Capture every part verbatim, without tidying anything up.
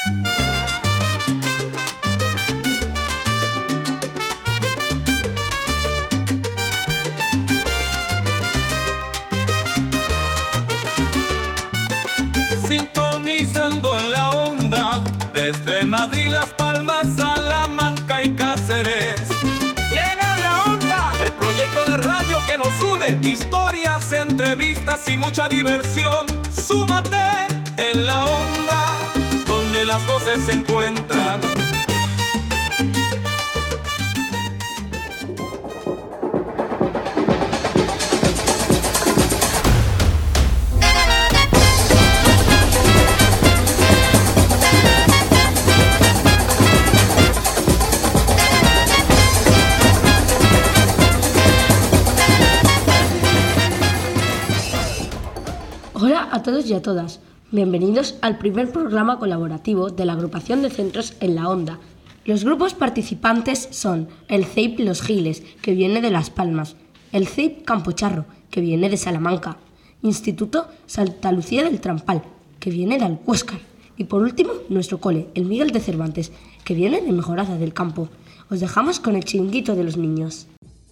Sintonizando en la onda, desde Madrid, Las Palmas, Salamanca y Cáceres. Llega La Onda, el proyecto de radio que nos une. Historias, entrevistas y mucha diversión. Súmate en La Onda, donde las voces se encuentran. Hola a todos y a todas, bienvenidos al primer programa colaborativo de la agrupación de centros en La Onda. Los grupos participantes son el C E I P Los Giles, que viene de Las Palmas, el C E I P Campocharro, que viene de Salamanca, Instituto Santa Lucía del Trampal, que viene de Alcuéscar, y por último nuestro cole, el Miguel de Cervantes, que viene de Mejoraza del Campo. Os dejamos con el chiringuito de los niños.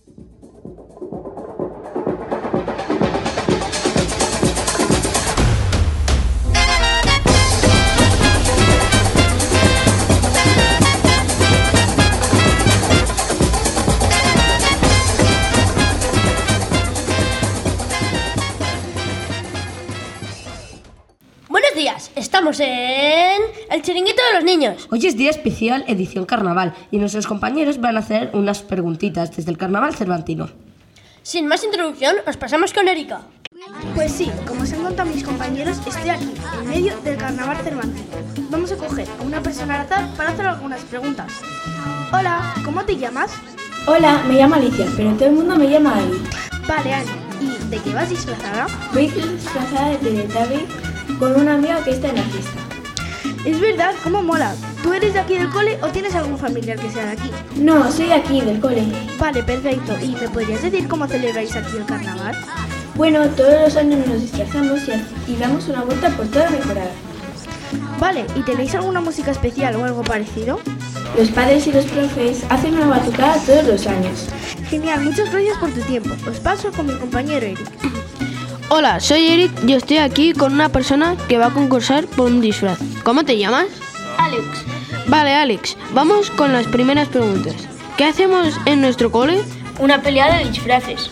Buenos días, estamos en el chiringuito de los niños. Hoy es día especial, edición carnaval, y nuestros compañeros van a hacer unas preguntitas desde el carnaval cervantino. Sin más introducción, os pasamos con Erika. Pues sí, como os han contado mis compañeros, estoy aquí, en medio del carnaval cervantino. Vamos a coger a una persona al azar para hacer algunas preguntas. Hola, ¿cómo te llamas? Hola, me llamo Alicia, pero todo el mundo me llama Ali. Vale, Ali. ¿Y de qué vas disfrazada? Voy disfrazada de Teletubby con una amiga que está en la fiesta. Es verdad, ¿cómo mola? ¿Tú eres de aquí del cole o tienes algún familiar que sea de aquí? No, soy de aquí, del cole. Vale, perfecto. ¿Y me podrías decir cómo celebráis aquí el carnaval? Bueno, todos los años nos disfrazamos y, y damos una vuelta por toda Mejorada. Vale, ¿y tenéis alguna música especial o algo parecido? Los padres y los profes hacen una batucada todos los años. Genial, muchas gracias por tu tiempo. Os paso con mi compañero Eric. Hola, soy Eric y estoy aquí con una persona que va a concursar por un disfraz. ¿Cómo te llamas? Alex. Vale, Alex, vamos con las primeras preguntas. ¿Qué hacemos en nuestro cole? Una pelea de disfraces.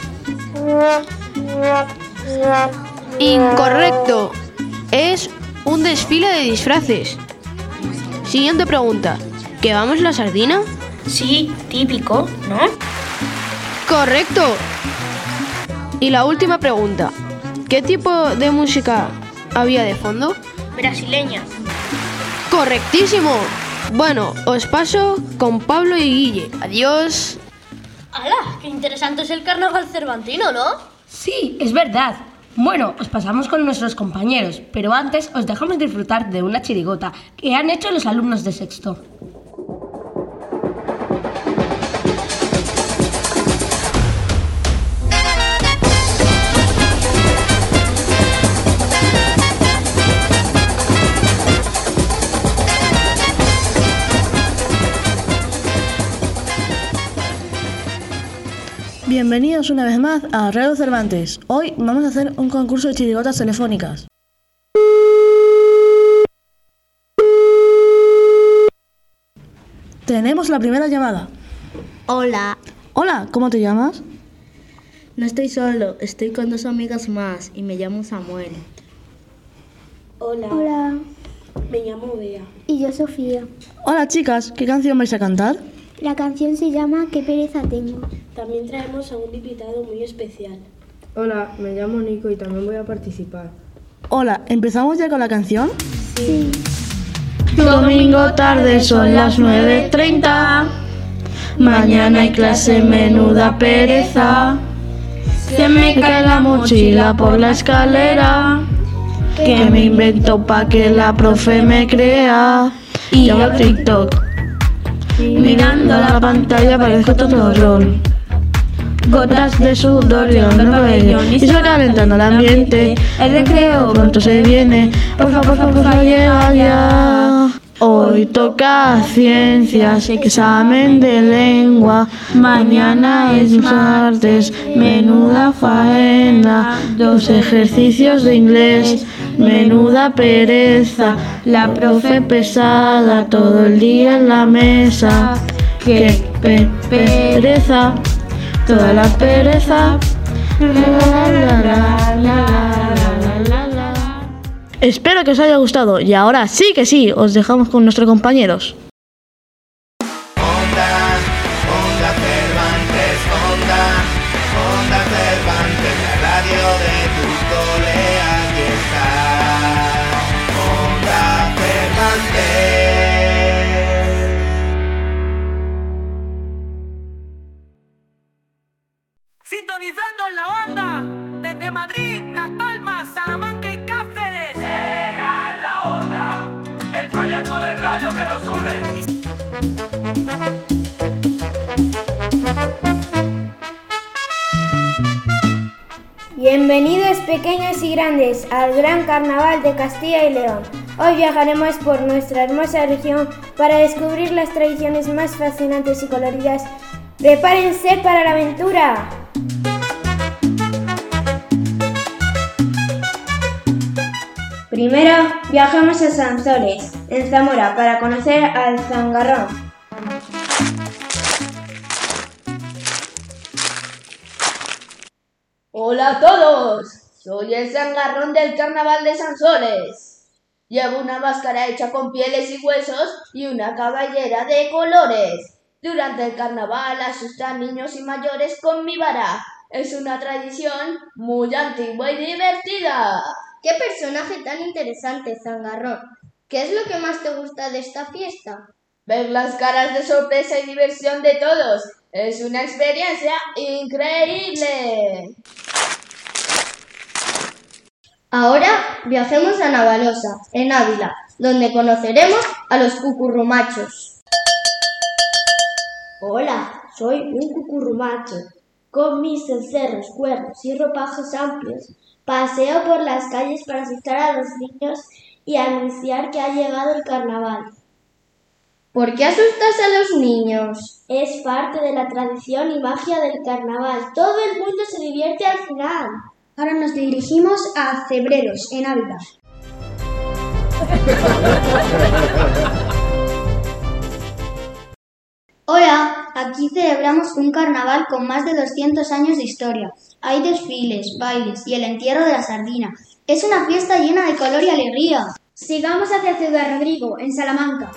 Incorrecto. Es un desfile de disfraces. Siguiente pregunta. ¿Quemamos la sardina? Sí, típico, ¿no? Correcto. Y la última pregunta. ¿Qué tipo de música había de fondo? Brasileña. ¡Correctísimo! Bueno, os paso con Pablo y Guille. Adiós. ¡Hala! ¡Qué interesante es el carnaval cervantino!, ¿no? Sí, es verdad. Bueno, os pasamos con nuestros compañeros, pero antes os dejamos disfrutar de una chirigota que han hecho los alumnos de sexto. Bienvenidos una vez más a Radio Cervantes. Hoy vamos a hacer un concurso de chirigotas telefónicas. Tenemos la primera llamada. Hola. Hola, ¿cómo te llamas? No estoy solo, estoy con dos amigas más y me llamo Samuel. Hola. Hola. Me llamo Bea. Y yo Sofía. Hola chicas, ¿qué canción vais a cantar? La canción se llama ¿Qué pereza tengo? También traemos a un invitado muy especial. Hola, me llamo Nico y también voy a participar. Hola, ¿empezamos ya con la canción? Sí. Domingo tarde son las nueve treinta. Mañana hay clase, menuda pereza. Se me cae la mochila por la escalera. Que me invento pa' que la profe me crea. Y yo TikTok. Mirando la pantalla parezco todo rol. Gotas de sudor de onda al pabellón y se va calentando el ambiente. El recreo pronto se viene. Porfa, porfa, porfa, llega ya. Hoy toca ciencias, examen de lengua, mañana es martes, menuda faena, dos ejercicios de inglés, menuda pereza, la profe pesada todo el día en la mesa, que pe pereza, toda la pereza. La, la, la, la, la, la, la. Espero que os haya gustado y ahora sí que sí, os dejamos con nuestros compañeros. Onda, Onda Cervantes, Onda, Onda Cervantes, la radio de tu cole, aquí está. Onda Cervantes. Sintonizando en la onda, desde Madrid, Las Palmas, Salamanca y Cáceres. Llega la onda, el proyecto de radio que nos une. Bienvenidos pequeños y grandes al Gran Carnaval de Castilla y León. Hoy viajaremos por nuestra hermosa región para descubrir las tradiciones más fascinantes y coloridas. ¡Prepárense para la aventura! Primero viajamos a Sanzoles, en Zamora, para conocer al Zangarrón. Hola a todos, soy el Zangarrón del Carnaval de Sanzoles. Llevo una máscara hecha con pieles y huesos y una cabellera de colores. Durante el carnaval asusto a niños y mayores con mi vara. Es una tradición muy antigua y divertida. ¡Qué personaje tan interesante, Zangarrón! ¿Qué es lo que más te gusta de esta fiesta? Ver las caras de sorpresa y diversión de todos. Es una experiencia increíble. Ahora viajemos a Navalosa, en Ávila, donde conoceremos a los cucurrumachos. Hola, soy un cucurrumacho. Con mis cencerros, cuernos y ropajos amplios, paseo por las calles para asustar a los niños y anunciar que ha llegado el carnaval. ¿Por qué asustas a los niños? Es parte de la tradición y magia del carnaval. Todo el mundo se divierte al final. Ahora nos dirigimos a Cebreros, en Ávila. Hola, aquí celebramos un carnaval con más de doscientos años de historia. Hay desfiles, bailes y el entierro de la sardina. Es una fiesta llena de color y alegría. Sigamos hacia Ciudad Rodrigo, en Salamanca.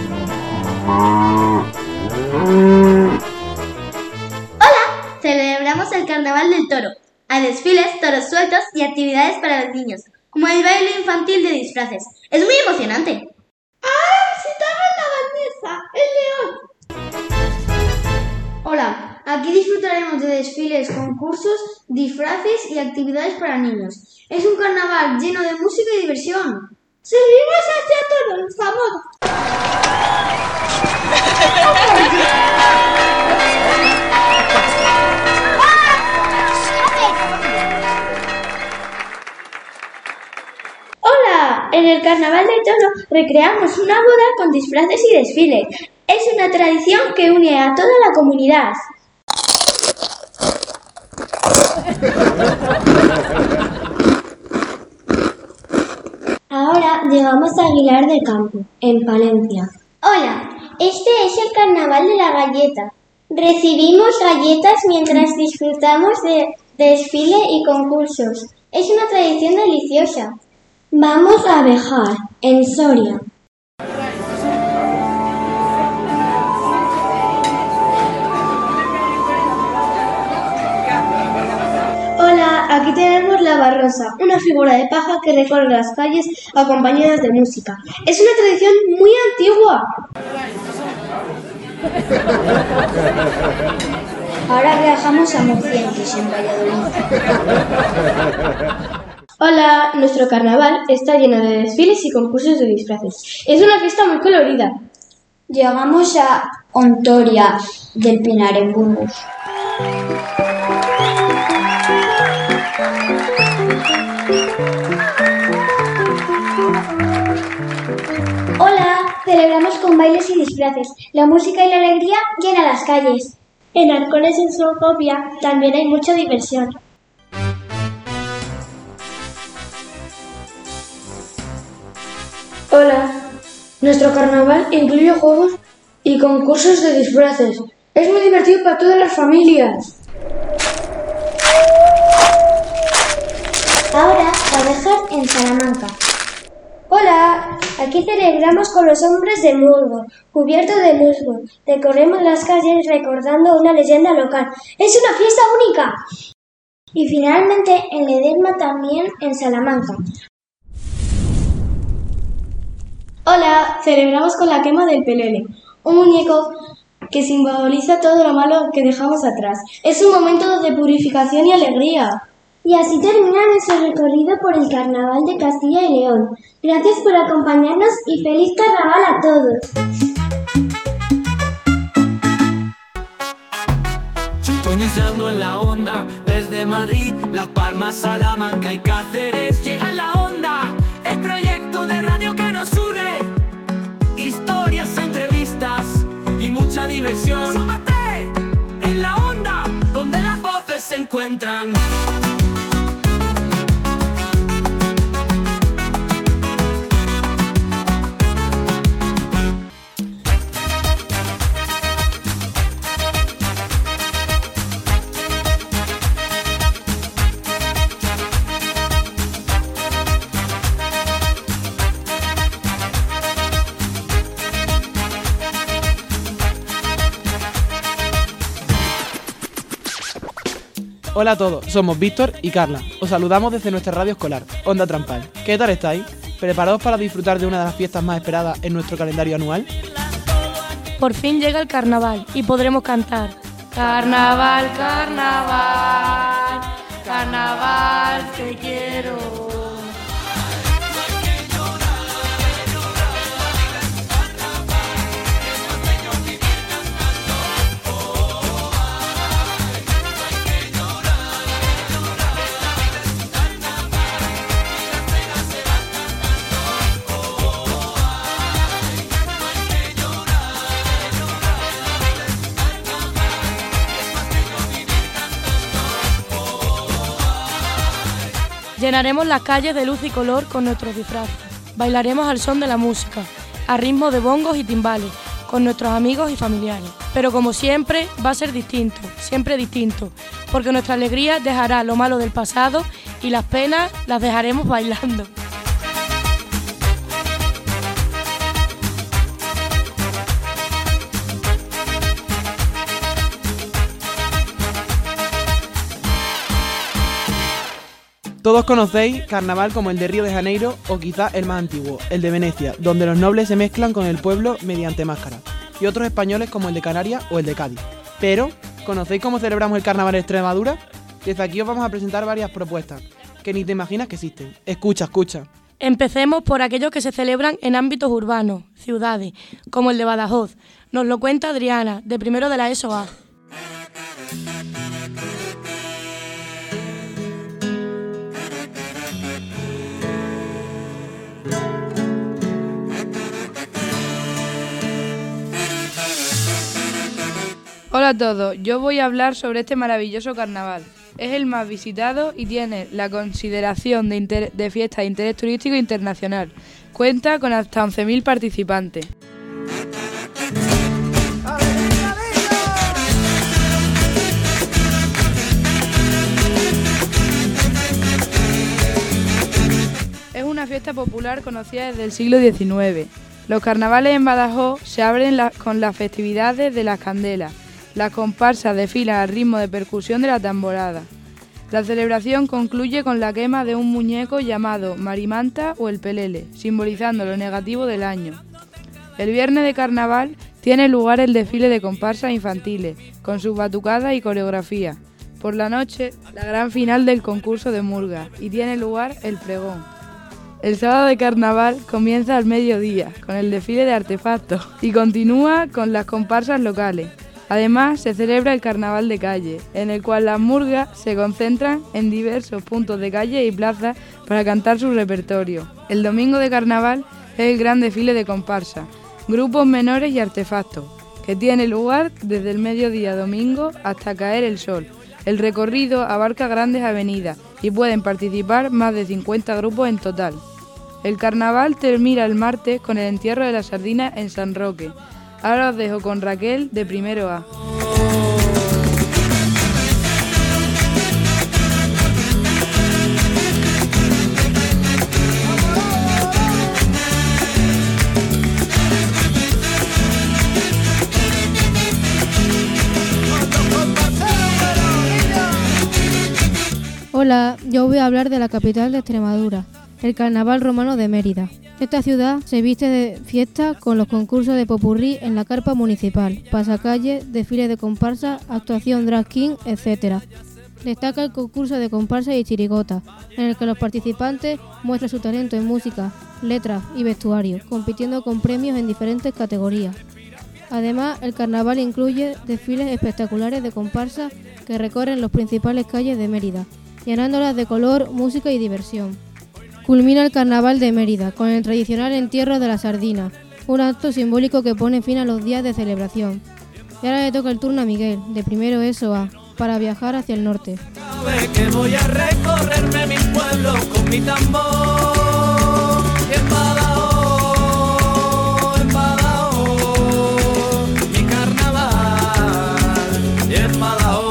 Hola, celebramos el Carnaval del Toro. Hay desfiles, toros sueltos y actividades para los niños, como el baile infantil de disfraces. Es muy emocionante. ¡Ah, visitamos la bandera! ¡El león! Hola, aquí disfrutaremos de desfiles, concursos, disfraces y actividades para niños. Es un carnaval lleno de música y diversión. ¡Seguimos hacia Toro, Zamora! ¡Hola! En el Carnaval de Toro recreamos una boda con disfraces y desfiles. Es una tradición que une a toda la comunidad. Ahora llegamos a Aguilar de Campo, en Palencia. Hola, este es el Carnaval de la Galleta. Recibimos galletas mientras disfrutamos de desfile y concursos. Es una tradición deliciosa. Vamos a Bejar, en Soria. Hola, aquí tenemos la Barrosa, una figura de paja que recorre las calles acompañadas de música. Es una tradición muy antigua. Ahora viajamos a Mocientes, en Valladolid. Hola, nuestro carnaval está lleno de desfiles y concursos de disfraces. Es una fiesta muy colorida. Llegamos a Ontoria del Pinar, en Burgos. Hola, celebramos con bailes y disfraces. La música y la alegría llenan las calles. En Arcones en Socopia también hay mucha diversión. Hola, nuestro carnaval incluye juegos y concursos de disfraces. Es muy divertido para todas las familias. Ahora, abejas en Salamanca. Hola, aquí celebramos con los hombres de musgo, cubiertos de musgo. Recorremos las calles recordando una leyenda local. ¡Es una fiesta única! Y finalmente en Ledesma también en Salamanca. Hola, celebramos con la quema del pelele, un muñeco que simboliza todo lo malo que dejamos atrás. Es un momento de purificación y alegría. Y así termina nuestro recorrido por el Carnaval de Castilla y León. Gracias por acompañarnos y feliz carnaval a todos. Sintonizando en la onda, desde Madrid, Las Palmas, Salamanca y Cáceres. Llega la onda, el proyecto de radio que nos une. Historias, entrevistas y mucha diversión. Súmate en la onda, donde las voces se encuentran. Hola a todos, somos Víctor y Carla. Os saludamos desde nuestra radio escolar, Onda Trampal. ¿Qué tal estáis? ¿Preparados para disfrutar de una de las fiestas más esperadas en nuestro calendario anual? Por fin llega el carnaval y podremos cantar. Carnaval, carnaval, carnaval, te quiero. Llenaremos las calles de luz y color con nuestros disfraces. Bailaremos al son de la música, a ritmo de bongos y timbales, con nuestros amigos y familiares. Pero como siempre, va a ser distinto, siempre distinto, porque nuestra alegría dejará lo malo del pasado y las penas las dejaremos bailando. Todos conocéis carnaval como el de Río de Janeiro o quizá el más antiguo, el de Venecia, donde los nobles se mezclan con el pueblo mediante máscaras, y otros españoles como el de Canarias o el de Cádiz. Pero, ¿conocéis cómo celebramos el carnaval en Extremadura? Desde aquí os vamos a presentar varias propuestas, que ni te imaginas que existen. Escucha, escucha. Empecemos por aquellos que se celebran en ámbitos urbanos, ciudades, como el de Badajoz. Nos lo cuenta Adriana, de primero de la ESO A. Hola a todos, yo voy a hablar sobre este maravilloso carnaval. Es el más visitado y tiene la consideración de, inter- de fiesta de interés turístico internacional. Cuenta con hasta once mil participantes. Es una fiesta popular conocida desde el siglo diecinueve. Los carnavales en Badajoz se abren la- con las festividades de las candelas. Las comparsas desfilan al ritmo de percusión de la tamborada. La celebración concluye con la quema de un muñeco llamado Marimanta o el Pelele, simbolizando lo negativo del año. El viernes de carnaval tiene lugar el desfile de comparsas infantiles, con sus batucadas y coreografía. Por la noche, la gran final del concurso de murga y tiene lugar el pregón. El sábado de carnaval comienza al mediodía, con el desfile de artefactos, y continúa con las comparsas locales. Además, se celebra el carnaval de calle, en el cual las murgas se concentran en diversos puntos de calle y plazas para cantar su repertorio. El domingo de carnaval es el gran desfile de comparsa, grupos menores y artefactos, que tiene lugar desde el mediodía domingo hasta caer el sol. El recorrido abarca grandes avenidas y pueden participar más de cincuenta grupos en total. El carnaval termina el martes con el entierro de la sardina en San Roque. Ahora os dejo con Raquel de primero A. Hola, yo voy a hablar de la capital de Extremadura, el Carnaval Romano de Mérida. Esta ciudad se viste de fiesta con los concursos de popurrí en la carpa municipal, pasacalles, desfiles de comparsa, actuación drag king, etcétera. Destaca el concurso de comparsa y chirigota, en el que los participantes muestran su talento en música, letras y vestuario, compitiendo con premios en diferentes categorías. Además, el carnaval incluye desfiles espectaculares de comparsa que recorren las principales calles de Mérida, llenándolas de color, música y diversión. Culmina el Carnaval de Mérida con el tradicional entierro de la sardina, un acto simbólico que pone fin a los días de celebración. Y ahora le toca el turno a Miguel, de primero eso A, para viajar hacia el norte. Que voy a recorrerme mis pueblos con mi tambor. En Badajoz, en Badajoz, mi carnaval, en Badajoz.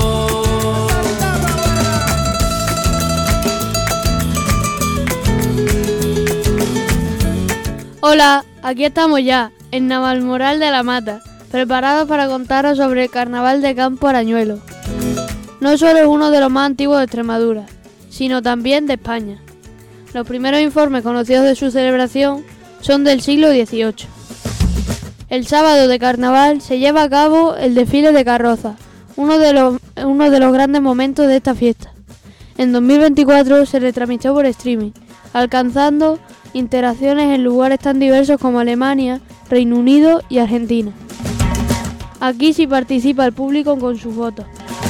Hola, aquí estamos ya, en Navalmoral de la Mata, preparados para contaros sobre el Carnaval de Campo Arañuelo. No solo es uno de los más antiguos de Extremadura, sino también de España. Los primeros informes conocidos de su celebración son del siglo dieciocho. El sábado de Carnaval se lleva a cabo el desfile de carroza, uno de los, uno de los grandes momentos de esta fiesta. En dos mil veinticuatro se retransmitió por streaming, alcanzando interacciones en lugares tan diversos como Alemania, Reino Unido y Argentina. Aquí sí participa el público con sus votos.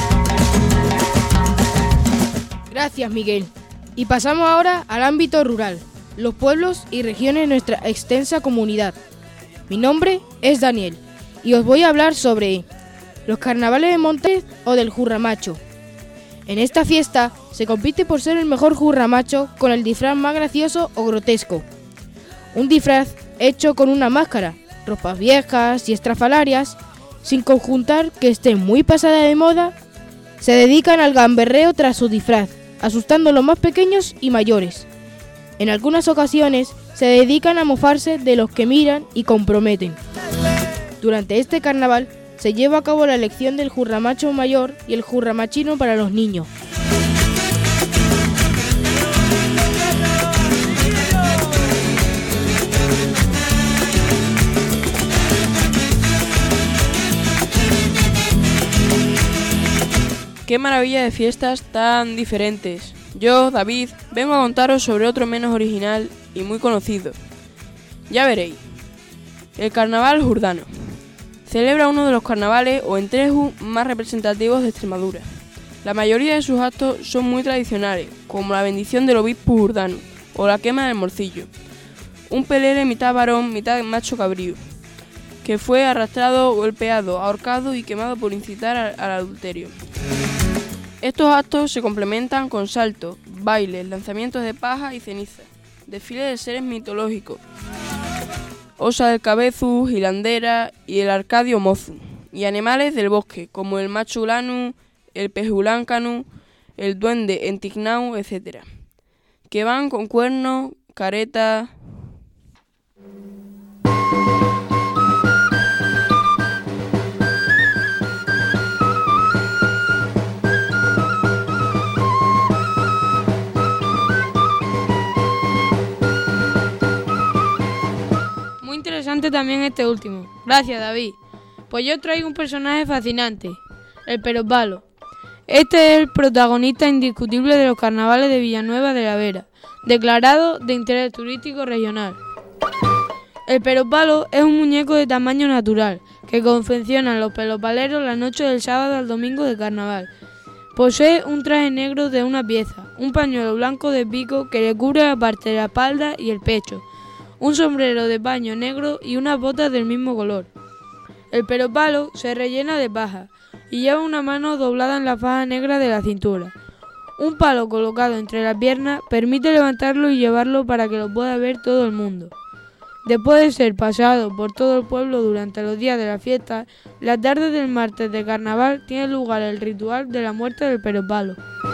Gracias, Miguel. Y pasamos ahora al ámbito rural, los pueblos y regiones de nuestra extensa comunidad. Mi nombre es Daniel y os voy a hablar sobre los carnavales de Montes o del Jurramacho. En esta fiesta se compite por ser el mejor jurramacho con el disfraz más gracioso o grotesco. Un disfraz hecho con una máscara, ropas viejas y estrafalarias, sin conjuntar que esté muy pasada de moda, se dedican al gamberreo tras su disfraz, asustando a los más pequeños y mayores. En algunas ocasiones se dedican a mofarse de los que miran y comprometen. Durante este carnaval se lleva a cabo la elección del jurramacho mayor y el jurramachino para los niños. ¡Qué maravilla de fiestas tan diferentes! Yo, David, vengo a contaros sobre otro menos original y muy conocido. Ya veréis. El Carnaval Jurdano. Celebra uno de los carnavales o entrejos más representativos de Extremadura. La mayoría de sus actos son muy tradicionales, como la bendición del obispo jurdano o la quema del morcillo, un pelele mitad varón, mitad macho cabrío, que fue arrastrado, golpeado, ahorcado y quemado por incitar al, al adulterio. Estos actos se complementan con saltos, bailes, lanzamientos de paja y ceniza, desfiles de seres mitológicos, Osa del Cabezu, Hilandera y el Arcadio Mozu, y animales del bosque, como el macho ulanu, el pejuláncanu, el duende entignau, etcétera, que van con cuernos, caretas. Interesante también este último. Gracias, David. Pues yo traigo un personaje fascinante, el Perospalo. Este es el protagonista indiscutible de los carnavales de Villanueva de la Vera, declarado de interés turístico regional. El Perospalo es un muñeco de tamaño natural que confeccionan los pelopaleros la noche del sábado al domingo de carnaval. Posee un traje negro de una pieza, un pañuelo blanco de pico que le cubre la parte de la espalda y el pecho, un sombrero de paño negro y unas botas del mismo color. El peropalo se rellena de paja y lleva una mano doblada en la faja negra de la cintura. Un palo colocado entre las piernas permite levantarlo y llevarlo para que lo pueda ver todo el mundo. Después de ser paseado por todo el pueblo durante los días de la fiesta, la tarde del martes de carnaval tiene lugar el ritual de la muerte del peropalo.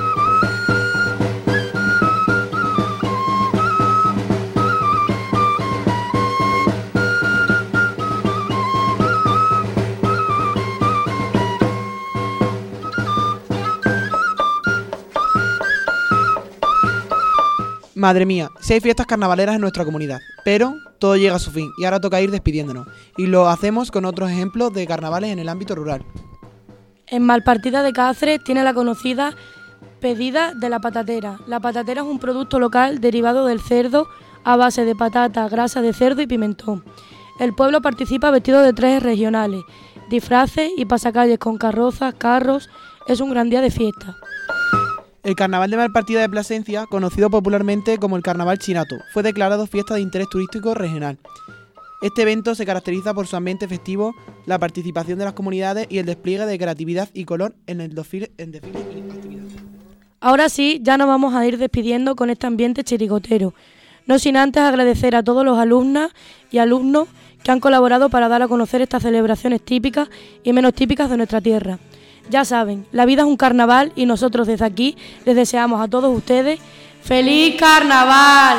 Madre mía, si hay fiestas carnavaleras en nuestra comunidad, pero todo llega a su fin y ahora toca ir despidiéndonos. Y lo hacemos con otros ejemplos de carnavales en el ámbito rural. En Malpartida de Cáceres tiene la conocida pedida de la patatera. La patatera es un producto local derivado del cerdo a base de patata, grasa de cerdo y pimentón. El pueblo participa vestido de trajes regionales, disfraces y pasacalles con carrozas, carros. Es un gran día de fiesta. El Carnaval de Malpartida de Plasencia, conocido popularmente como el Carnaval Chinato, fue declarado fiesta de interés turístico regional. Este evento se caracteriza por su ambiente festivo, la participación de las comunidades y el despliegue de creatividad y color en el desfile, en desfiles y actividades. Ahora sí, ya nos vamos a ir despidiendo con este ambiente chirigotero, no sin antes agradecer a todos los alumnas y alumnos que han colaborado para dar a conocer estas celebraciones típicas y menos típicas de nuestra tierra. Ya saben, la vida es un carnaval y nosotros desde aquí les deseamos a todos ustedes ¡Feliz Carnaval!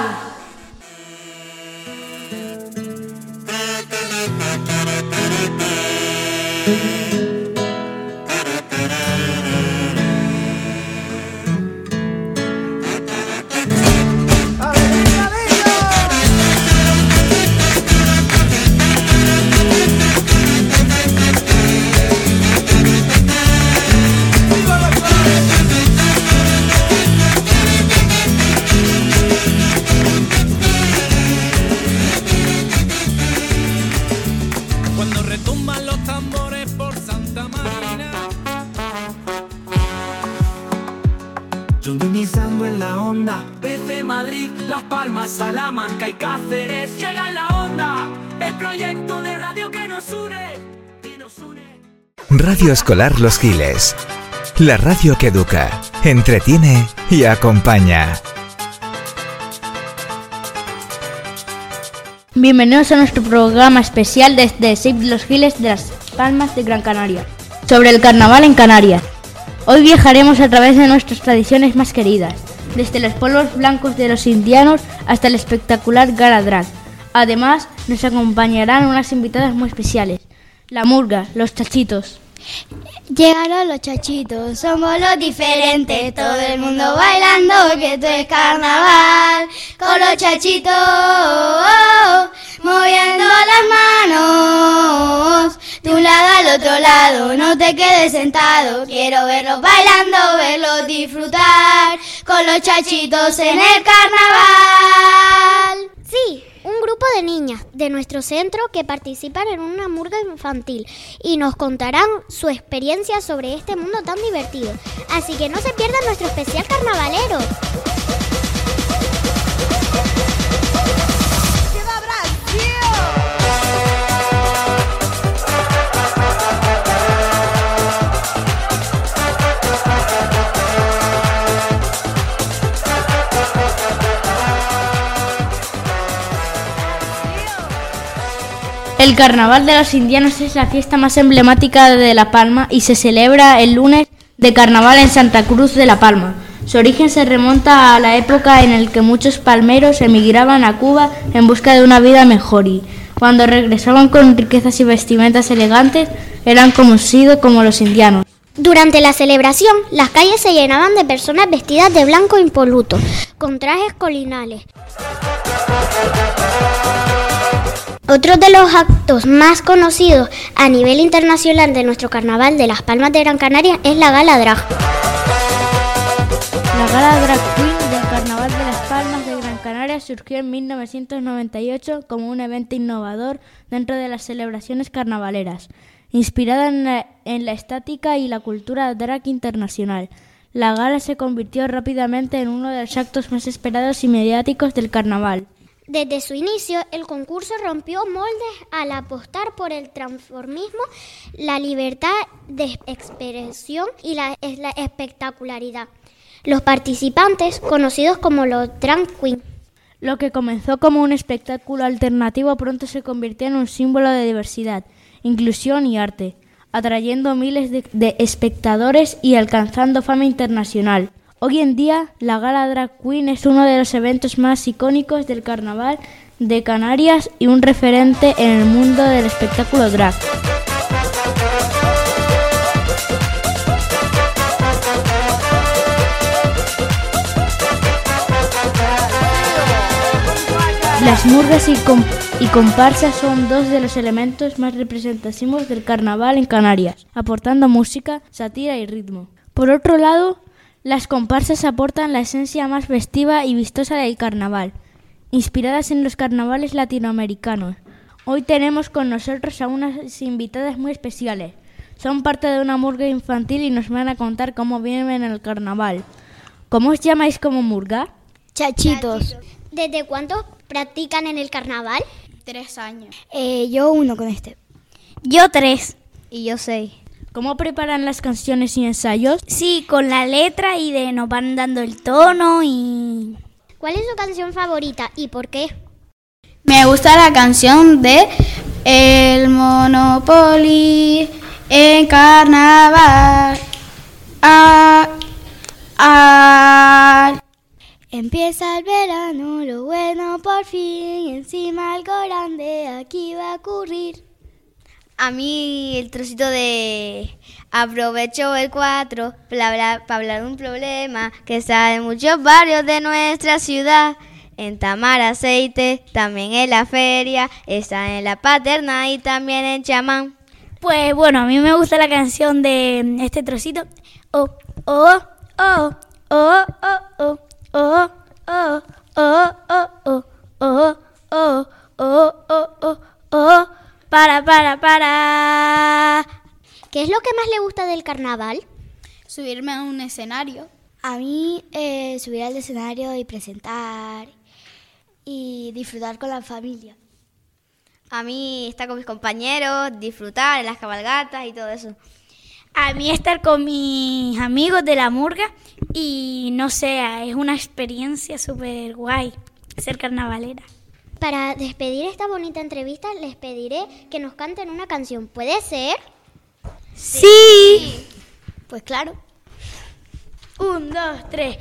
Sintonizando en la onda, desde Madrid, Las Palmas, Salamanca y Cáceres, llega en la onda, el proyecto de radio que nos une, que nos une. Radio Escolar Los Giles, la radio que educa, entretiene y acompaña. Bienvenidos a nuestro programa especial desde S I P Los Giles de Las Palmas de Gran Canaria, sobre el carnaval en Canarias. Hoy viajaremos a través de nuestras tradiciones más queridas, desde los polvos blancos de los indianos hasta el espectacular Gala Drag. Además, nos acompañarán unas invitadas muy especiales, la murga, los chachitos. Llegaron los chachitos, somos los diferentes, todo el mundo bailando, que esto es carnaval, con los chachitos, oh, moviendo las manos, de un lado al otro lado, no te quedes sentado, quiero verlos bailando, verlos disfrutar, con los chachitos en el carnaval. Sí, un grupo de niñas de nuestro centro que participan en una murga infantil y nos contarán su experiencia sobre este mundo tan divertido. Así que no se pierdan nuestro especial carnavalero. El Carnaval de los Indianos es la fiesta más emblemática de La Palma y se celebra el lunes de Carnaval en Santa Cruz de La Palma. Su origen se remonta a la época en la que muchos palmeros emigraban a Cuba en busca de una vida mejor y, cuando regresaban con riquezas y vestimentas elegantes, eran conocidos como los indianos. Durante la celebración, las calles se llenaban de personas vestidas de blanco impoluto, con trajes colinales. Otro de los actos más conocidos a nivel internacional de nuestro carnaval de Las Palmas de Gran Canaria es la Gala Drag. La Gala Drag Queen del Carnaval de Las Palmas de Gran Canaria surgió en mil novecientos noventa y ocho como un evento innovador dentro de las celebraciones carnavaleras, inspirada en la, en la estática y la cultura drag internacional. La gala se convirtió rápidamente en uno de los actos más esperados y mediáticos del carnaval. Desde su inicio, el concurso rompió moldes al apostar por el transformismo, la libertad de expresión y la, la espectacularidad. Los participantes, conocidos como los drag queens, lo que comenzó como un espectáculo alternativo pronto se convirtió en un símbolo de diversidad, inclusión y arte, atrayendo miles de, de espectadores y alcanzando fama internacional. Hoy en día, la Gala Drag Queen es uno de los eventos más icónicos del Carnaval de Canarias y un referente en el mundo del espectáculo drag. Las murgas y, comp- y comparsas son dos de los elementos más representativos del carnaval en Canarias, aportando música, sátira y ritmo. Por otro lado, las comparsas aportan la esencia más festiva y vistosa del carnaval, inspiradas en los carnavales latinoamericanos. Hoy tenemos con nosotros a unas invitadas muy especiales. Son parte de una murga infantil y nos van a contar cómo viven el carnaval. ¿Cómo os llamáis como murga? Chachitos. ¿Desde cuánto practican en el carnaval? Tres años. Eh, yo uno con este. Yo tres. Y yo seis. ¿Cómo preparan las canciones y ensayos? Sí, con la letra y de nos van dando el tono y... ¿Cuál es su canción favorita y por qué? Me gusta la canción de El Monopoly en carnaval. Ah, ah. Empieza el verano, lo bueno por fin, encima algo grande aquí va a ocurrir. A mí el trocito de aprovecho el cuatro para hablar, para hablar de un problema que está en muchos barrios de nuestra ciudad. En Tamar Aceite, también en la feria, está en la Paterna y también en Chamán. Pues bueno, a mí me gusta la canción de este trocito. Oh, oh, oh, oh, oh, oh. Oh, oh, oh, oh, oh, oh, oh, oh, oh, oh, oh, para, para, para. ¿Qué es lo que más le gusta del carnaval? Subirme a un escenario. A mí eh, subir al escenario y presentar y disfrutar con la familia. A mí estar con mis compañeros, disfrutar en las cabalgatas y todo eso. A mí estar con mis amigos de la murga y no sé, es una experiencia súper guay ser carnavalera. Para despedir esta bonita entrevista les pediré que nos canten una canción. ¿Puede ser? Sí. sí. Pues claro. Un, dos, tres.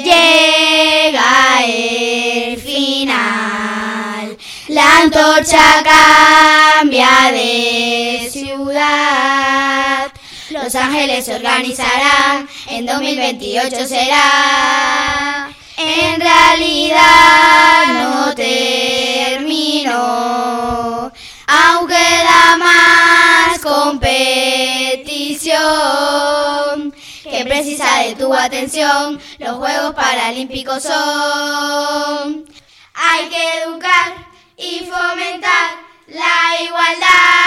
Llega el final, la antorcha cambia de ciudad. Los Ángeles se organizarán, en dos mil veintiocho será. En realidad no terminó, aunque da más competición que precisa de tu atención. Los Juegos Paralímpicos son. Hay que educar y fomentar la igualdad.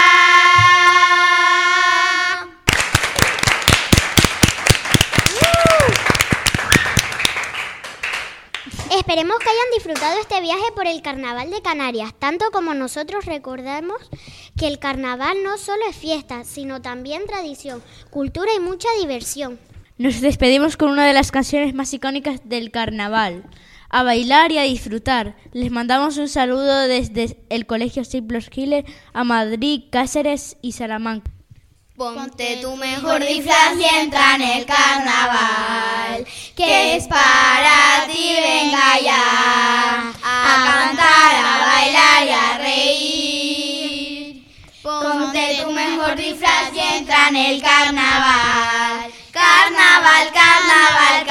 Esperemos que hayan disfrutado este viaje por el Carnaval de Canarias, tanto como nosotros. Recordemos que el carnaval no solo es fiesta, sino también tradición, cultura y mucha diversión. Nos despedimos con una de las canciones más icónicas del carnaval. A bailar y a disfrutar. Les mandamos un saludo desde el Colegio Simplos Giles a Madrid, Cáceres y Salamanca. Ponte tu mejor disfraz y entra en el carnaval, que es para ti, venga ya, a cantar, a bailar y a reír. Ponte tu mejor disfraz y entra en el carnaval, carnaval, carnaval,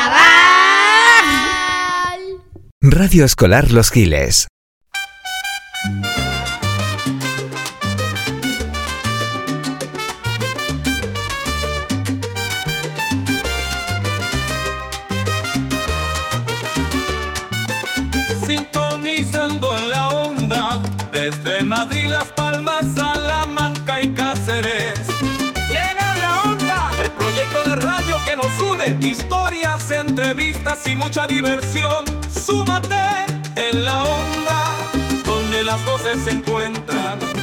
carnaval. Radio Escolar Los Giles. Sintonizando en la onda, desde Madrid, Las Palmas, Salamanca y Cáceres. Llega la onda, el proyecto de radio que nos une, historias, entrevistas y mucha diversión. Súmate en la onda donde las voces se encuentran.